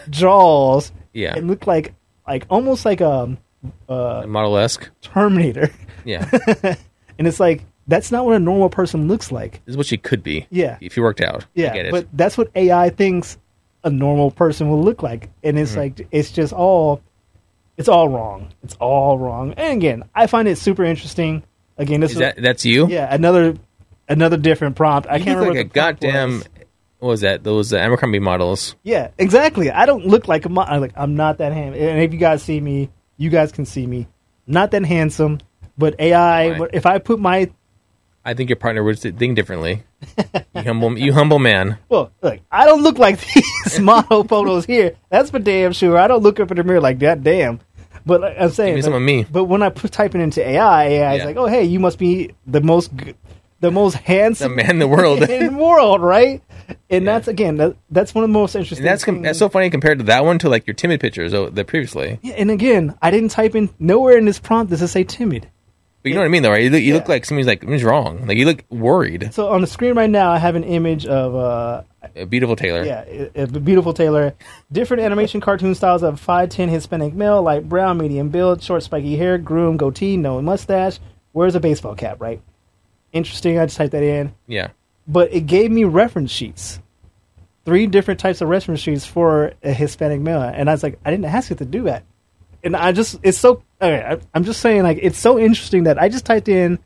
Speaker 1: jaws.
Speaker 2: Yeah.
Speaker 1: and looked like like almost like a uh,
Speaker 2: Model esque.
Speaker 1: Terminator,
Speaker 2: Yeah.
Speaker 1: and it's like that's not what a normal person looks like.
Speaker 2: This is what she could be.
Speaker 1: Yeah.
Speaker 2: If you worked out. I
Speaker 1: Yeah,
Speaker 2: get it.
Speaker 1: but that's what A I thinks a normal person will look like, and it's
Speaker 2: Mm-hmm.
Speaker 1: like it's just all it's all wrong. It's all wrong. And again, I find it super interesting. Again, this
Speaker 2: is
Speaker 1: is
Speaker 2: that that's you?
Speaker 1: yeah another another different prompt. I
Speaker 2: You
Speaker 1: can't
Speaker 2: look
Speaker 1: remember
Speaker 2: like a
Speaker 1: what the prompt
Speaker 2: goddamn.
Speaker 1: was.
Speaker 2: What was that? Those uh, Abercrombie models.
Speaker 1: Yeah, exactly. I don't look like a mo- I'm like I'm not that handsome. And if you guys see me, you guys can see me. Not that handsome, but A I.
Speaker 2: Right.
Speaker 1: But if I put my
Speaker 2: I think your partner would think differently. you humble, you humble man.
Speaker 1: well, look, I don't look like these model photos here. That's for damn sure. I don't look up in the mirror like that. Damn. But like I'm saying,
Speaker 2: Give me some
Speaker 1: but,
Speaker 2: of me.
Speaker 1: but when I put type it into A I, A I is
Speaker 2: Yeah.
Speaker 1: like, oh hey, you must be the most g- the most handsome
Speaker 2: the man in the world,
Speaker 1: in the world, right? And
Speaker 2: Yeah.
Speaker 1: that's again, that, that's one of the most interesting.
Speaker 2: And that's com-
Speaker 1: things.
Speaker 2: that's so funny compared to that one to like your timid pictures oh, the previously.
Speaker 1: Yeah, and again, I didn't type in nowhere in this prompt does it say timid.
Speaker 2: But you know what I mean, though, right? You look, you
Speaker 1: Yeah.
Speaker 2: look like somebody's like something's wrong. Like you look worried.
Speaker 1: So on the screen right now, I have an image of uh,
Speaker 2: A beautiful Taylor.
Speaker 1: yeah, a, a beautiful Taylor. Different animation cartoon styles of five ten Hispanic male, light brown, medium build, short spiky hair, groom, goatee, no mustache. Wears a baseball cap, right? Interesting. I just typed that in,
Speaker 2: Yeah.
Speaker 1: but it gave me reference sheets. Three different types of reference sheets for a Hispanic male, and I was like, I didn't ask it to do that. And I just, it's so, okay, I, I'm just saying, like, it's so interesting that I just typed in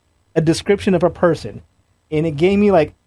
Speaker 1: a description of a person, and it gave me like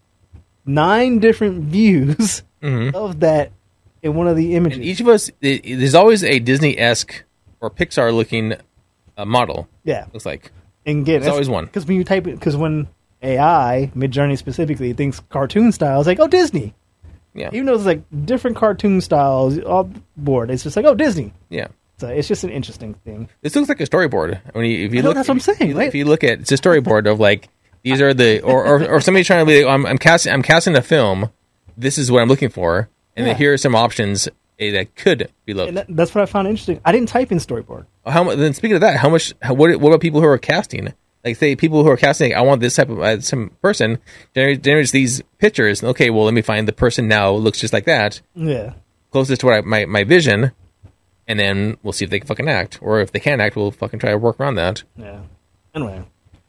Speaker 1: nine different views
Speaker 2: Mhm.
Speaker 1: of that in one of the images.
Speaker 2: And each of us, it, it- there's always a Disney-esque or Pixar-looking uh, model.
Speaker 1: yeah,
Speaker 2: Looks like.
Speaker 1: and again,
Speaker 2: There's always one.
Speaker 1: because when you type it, because when A I Midjourney specifically thinks cartoon style, it's like, oh, Disney.
Speaker 2: Yeah.
Speaker 1: Even though it's like different cartoon styles all board, it's just like, oh, Disney.
Speaker 2: Yeah.
Speaker 1: So it's just an interesting thing.
Speaker 2: This looks like a storyboard. When you, if you
Speaker 1: I know,
Speaker 2: look,
Speaker 1: that's what I'm saying,
Speaker 2: If you,
Speaker 1: right?
Speaker 2: if you look at, it's a storyboard of like these are the, or or, or somebody trying to be, like, I'm, I'm casting, I'm casting a film. This is what I'm looking for, and
Speaker 1: Yeah.
Speaker 2: then here are some options eh, that could be looked.
Speaker 1: And that, that's what I found interesting. I didn't type in storyboard.
Speaker 2: How much? Then speaking of that, how much? How, what? What about people who are casting? Like, say people who are casting, like, I want this type of uh, some person generates, generates these pictures. Okay, well, let me find the person now who looks just like that,
Speaker 1: Yeah.
Speaker 2: closest to what I, my my vision, and then we'll see if they can fucking act, or if they can't act, we'll fucking try to work around that.
Speaker 1: Yeah. Anyway,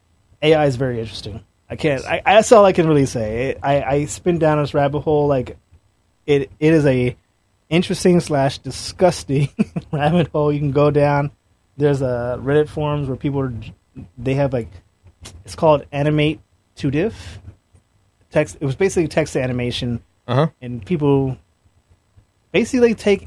Speaker 1: A I is very interesting. I can't. I, that's all I can really say. It, I I spin down this rabbit hole like it. It is a interesting slash disgusting rabbit hole you can go down. There's a Reddit forums where people are, they have like it's called Animate to Diff text. It was basically text animation,
Speaker 2: Uh huh.
Speaker 1: and people basically take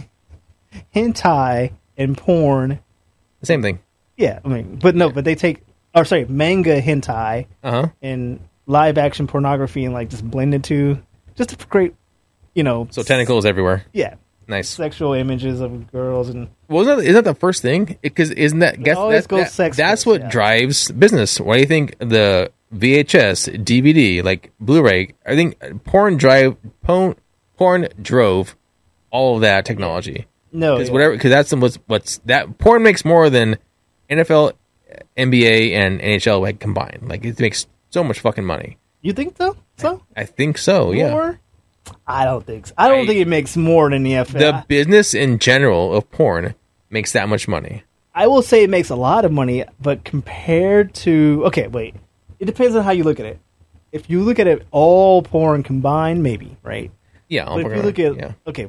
Speaker 1: hentai and porn.
Speaker 2: The same thing.
Speaker 1: Yeah, I mean, but no, but they take, or sorry, manga hentai
Speaker 2: Uh huh.
Speaker 1: and live action pornography and like just blend into just to create, you know,
Speaker 2: So tentacles everywhere.
Speaker 1: yeah,
Speaker 2: Nice.
Speaker 1: sexual images of girls and
Speaker 2: Well, isn't that, isn't that the first thing? Because isn't that guess
Speaker 1: always
Speaker 2: that,
Speaker 1: goes
Speaker 2: that-
Speaker 1: sex
Speaker 2: that's
Speaker 1: first,
Speaker 2: what
Speaker 1: yeah.
Speaker 2: drives business? Why do you think the V H S, D V D, like Blu-ray? I think porn drive porn, porn drove all of that technology.
Speaker 1: no,
Speaker 2: Because
Speaker 1: yeah.
Speaker 2: whatever, because that's what's what's that porn makes more than N F L, N B A, and N H L like combined. Like it makes so much fucking money.
Speaker 1: You think so? So
Speaker 2: I think so. Yeah.
Speaker 1: more? I don't think so. I don't
Speaker 2: I-
Speaker 1: think it makes more than the N F L.
Speaker 2: The business in general of porn makes that much money.
Speaker 1: I will say it makes a lot of money, but compared to okay, wait, it depends on how you look at it. If you look at it all porn combined, maybe right.
Speaker 2: Yeah. I'll
Speaker 1: But if
Speaker 2: fucking-
Speaker 1: you look at
Speaker 2: yeah.
Speaker 1: okay,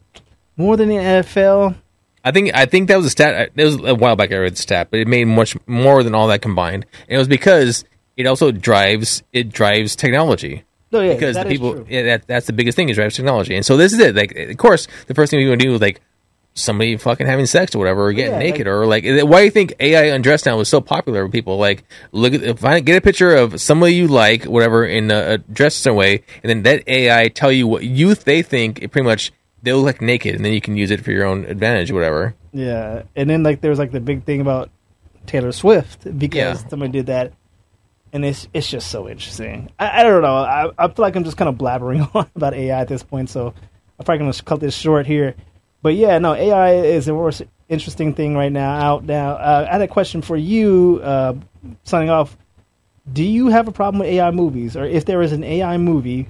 Speaker 1: more than the N F L,
Speaker 2: I think I think that was a stat. It was a while back I read the stat, but it made much more than all that combined. And it was because it also drives it drives technology.
Speaker 1: no, yeah,
Speaker 2: Because
Speaker 1: that
Speaker 2: the
Speaker 1: is
Speaker 2: people,
Speaker 1: true.
Speaker 2: yeah, that that's the biggest thing is drives technology. And so this is it. Like, of course, the first thing people do is like somebody fucking having sex or whatever, or getting
Speaker 1: Yeah,
Speaker 2: naked,
Speaker 1: like-
Speaker 2: or like why do you think A I undress now was so popular with people? Like, look at find get a picture of somebody you like, whatever, in a, a dressed some way, and then that A I tell you what you they think it pretty much they look like naked, and then you can use it for your own advantage, or whatever.
Speaker 1: Yeah, and then like there was like the big thing about Taylor Swift because
Speaker 2: Yeah.
Speaker 1: somebody did that, and it's it's just so interesting. I, I don't know. I, I feel like I'm just kind of blabbering on about A I at this point, so I'm probably gonna cut this short here. But yeah, no, A I is the most interesting thing right now out now. Uh, I had a question for you, uh, signing off. Do you have a problem with A I movies, or if there is an A I movie,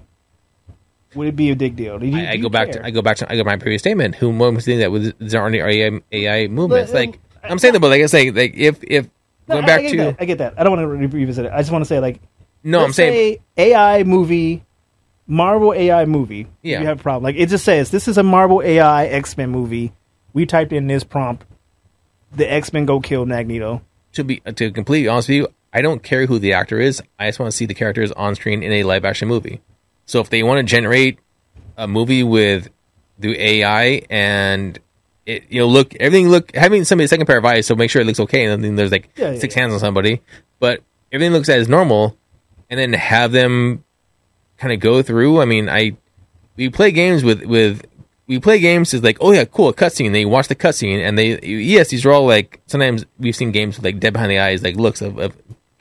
Speaker 1: would it be a big deal? Do you,
Speaker 2: I,
Speaker 1: do
Speaker 2: I
Speaker 1: you
Speaker 2: go back
Speaker 1: care?
Speaker 2: to I go back to I go back to my previous statement. Who was saying that with there aren't any A I, A I movements?
Speaker 1: But, um,
Speaker 2: like I'm saying that, but like I say, like if if
Speaker 1: No,
Speaker 2: going
Speaker 1: I-
Speaker 2: back
Speaker 1: I get
Speaker 2: to
Speaker 1: that. I get that. I don't want to re- revisit it. I just want to say like.
Speaker 2: no, I'm
Speaker 1: Let's
Speaker 2: saying
Speaker 1: say A I movie, Marvel A I movie.
Speaker 2: Yeah.
Speaker 1: You have a problem. Like it just says this is a Marvel A I X Men movie. We typed in this prompt. The X Men go kill Magneto.
Speaker 2: to be to completely honest with you, I don't care who the actor is. I just want to see the characters on screen in a live action movie. So if they want to generate a movie with the A I and it, you know, look everything look having somebody's second pair of eyes, so make sure it looks okay, and then there's like
Speaker 1: Yeah, yeah,
Speaker 2: six
Speaker 1: yeah.
Speaker 2: hands on somebody, but everything looks as normal, and then have them kind of go through. I mean, I we play games with with we play games is like, oh yeah, cool, a cutscene. They watch the cutscene, and they yes, these are all like sometimes we've seen games with like dead behind the eyes, like looks of, of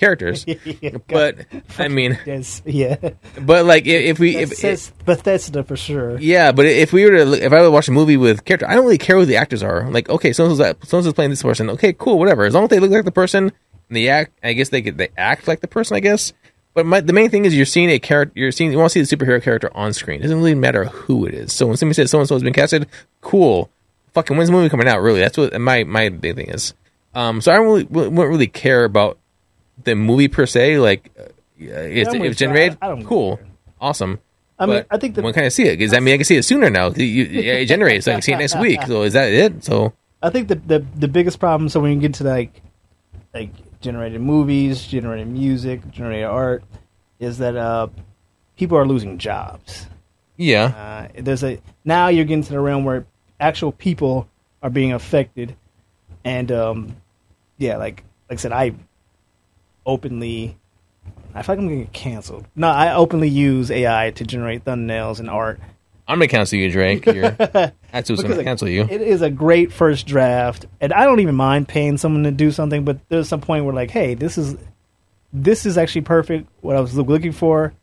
Speaker 2: characters.
Speaker 1: Yeah,
Speaker 2: But I mean,
Speaker 1: yes, yeah.
Speaker 2: but like if, if we
Speaker 1: That
Speaker 2: if
Speaker 1: says Bethesda for sure.
Speaker 2: yeah, but if we were to look- if I would watch a movie with character, I don't really care who the actors are. Like, okay, someone's someone's playing this person. Okay, cool, whatever. As long as they look like the person and they act, I guess they could they act like the person. I guess. But my, the main thing is you're seeing a character. You're seeing you want to see the superhero character on screen. It doesn't really matter who it is. So when somebody says so and so has been casted, cool. Fucking when's the movie coming out? Really, that's what my my big thing is. Um, so I don't really wouldn't really care about the movie per se. Like, uh, if,
Speaker 1: I'm
Speaker 2: if
Speaker 1: with
Speaker 2: it's
Speaker 1: you.
Speaker 2: generated,
Speaker 1: I- I don't
Speaker 2: cool,
Speaker 1: care.
Speaker 2: awesome.
Speaker 1: I mean,
Speaker 2: But
Speaker 1: I think the
Speaker 2: when can I see it? Because I mean, I can see it sooner now. You, you, it generates, so I can see it next week. So is that it? So
Speaker 1: I think the, the the biggest problem. So when you get to like like generated movies, generated music, generated art, is that uh, people are losing jobs.
Speaker 2: yeah,
Speaker 1: Uh, there's a now you're getting to the realm where actual people are being affected, and um, yeah, like like I said, I openly, I feel like I'm gonna get canceled. No, I openly use A I to generate thumbnails and art.
Speaker 2: I'm gonna cancel you, Drake. You're, that's who's
Speaker 1: Because,
Speaker 2: gonna
Speaker 1: like,
Speaker 2: cancel you.
Speaker 1: It is a great first draft, and I don't even mind paying someone to do something. But there's some point where, like, hey, this is this is actually perfect. What I was looking for.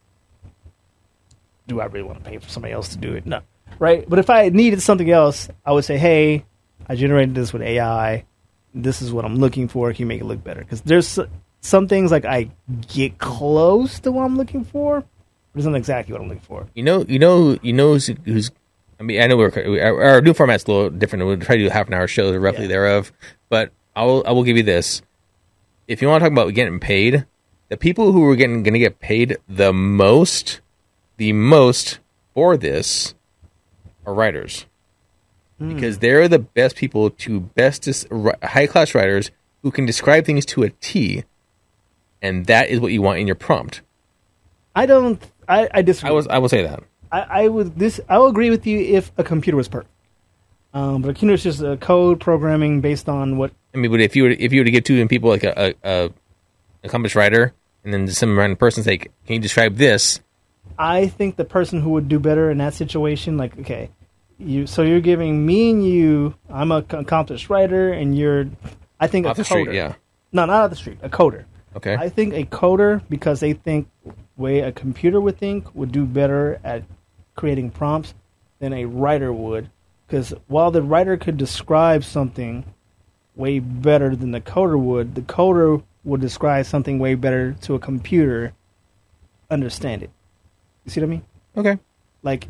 Speaker 1: Do I really want to pay for somebody else to do it? No, right? But if I needed something else, I would say, hey, I generated this with A I. This is what I'm looking for. Can you make it look better? Because there's s- some things like I get close to what I'm looking for, but it's not exactly what I'm looking for.
Speaker 2: You know, you know, you know who's, who's I mean, I know we're our, our new format's a little different. We'll try to do half an hour shows roughly
Speaker 1: Yeah.
Speaker 2: thereof. But I will, I will give you this. If you want to talk about getting paid, the people who are getting going to get paid the most, the most for this, are writers, because they're the best people to best dis- high class writers who can describe things to a T, and that is what you want in your prompt.
Speaker 1: I don't. I, I disagree.
Speaker 2: I was, I will say that.
Speaker 1: I, I would this. I will agree with you if a computer was perfect. Um, but a computer is just a code programming based on what.
Speaker 2: I mean, but if you were if you were to get two people like a, a, a accomplished writer, and then some random person say, "Can you describe this?"
Speaker 1: I think the person who would do better in that situation, like, okay, you. So you're giving me and you. I'm a accomplished writer, and you're. I think
Speaker 2: Off
Speaker 1: a
Speaker 2: the
Speaker 1: coder.
Speaker 2: street, yeah.
Speaker 1: No, not off the street. A coder.
Speaker 2: Okay.
Speaker 1: I think a coder, because they think way a computer would think, would do better at creating prompts than a writer would. Because while the writer could describe something way better than the coder would, the coder would describe something way better to a computer understand it. You see what I mean?
Speaker 2: Okay.
Speaker 1: Like,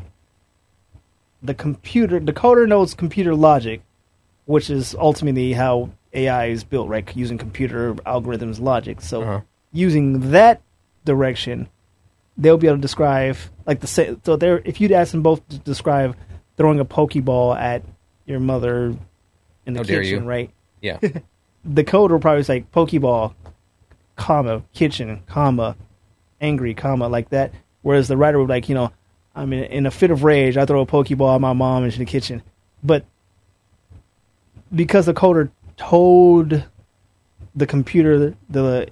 Speaker 1: the computer, the coder knows computer logic, which is ultimately how A I is built, right? Using computer algorithms logic. So
Speaker 2: Uh-huh.
Speaker 1: using that direction, they'll be able to describe like the sa- so there. If you'd ask them both to describe throwing a pokeball at your mother in the
Speaker 2: How dare
Speaker 1: kitchen,
Speaker 2: you.
Speaker 1: right?
Speaker 2: Yeah.
Speaker 1: The coder will probably say pokeball, comma kitchen, comma angry, comma like that. Whereas the writer would be like, you know, I'm in, in a fit of rage. I throw a pokeball at my mom into the kitchen, but because the coder told the computer the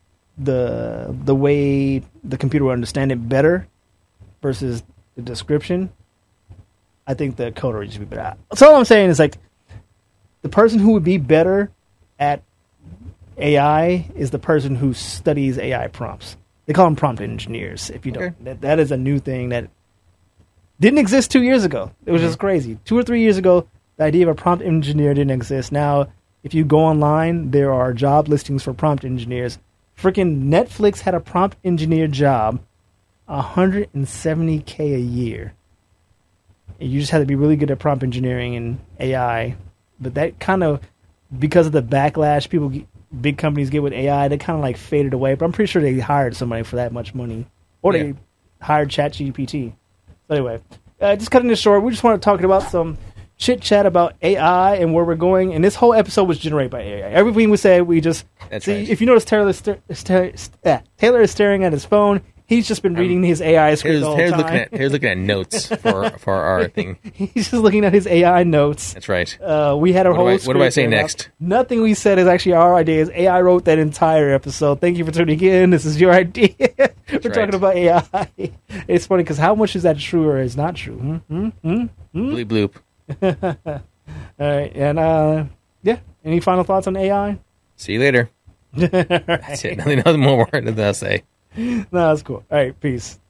Speaker 1: the the way the computer would understand it better versus the description, I think the coder would just be better. So all I'm saying is like the person who would be better at A I is the person who studies A I prompts. They call them prompt engineers. If you don't,
Speaker 2: Okay.
Speaker 1: that, that is a new thing that didn't exist two years ago. It was just crazy. Two or three years ago, the idea of a prompt engineer didn't exist. Now, if you go online, there are job listings for prompt engineers. Freaking Netflix had a prompt engineer job, one hundred seventy K a year. And you just had to be really good at prompt engineering and A I. But that kind of, because of the backlash people, get, big companies get with A I, they kind of like faded away. But I'm pretty sure they hired somebody for that much money. Or
Speaker 2: Yeah.
Speaker 1: they hired ChatGPT. So anyway, uh, just cutting this short, we just want to talk about some chit chat about A I and where we're going. And this whole episode was generated by A I. Everything we said, we just
Speaker 2: That's
Speaker 1: see.
Speaker 2: right.
Speaker 1: If you notice, Taylor is, st- is Taylor, uh, Taylor is staring at his phone. He's just been reading his A I script
Speaker 2: Here's,
Speaker 1: the whole
Speaker 2: here's
Speaker 1: time.
Speaker 2: looking at here's looking at notes for for our thing.
Speaker 1: He's just looking at his A I notes.
Speaker 2: That's right.
Speaker 1: Uh, we had a
Speaker 2: What do
Speaker 1: whole.
Speaker 2: I- what do I
Speaker 1: script
Speaker 2: say
Speaker 1: written up.
Speaker 2: next?
Speaker 1: Nothing we said is actually our ideas. A I wrote that entire episode. Thank you for tuning in. This is your idea. We're
Speaker 2: right.
Speaker 1: talking about A I. It's funny because how much is that true or is not true? Hmm? Hmm? Hmm? Hmm?
Speaker 2: Bleep bloop.
Speaker 1: All right, and uh, yeah. Any final thoughts on A I?
Speaker 2: See you later. That's it. Nothing, nothing more than that to say.
Speaker 1: No, that's cool. All right, peace.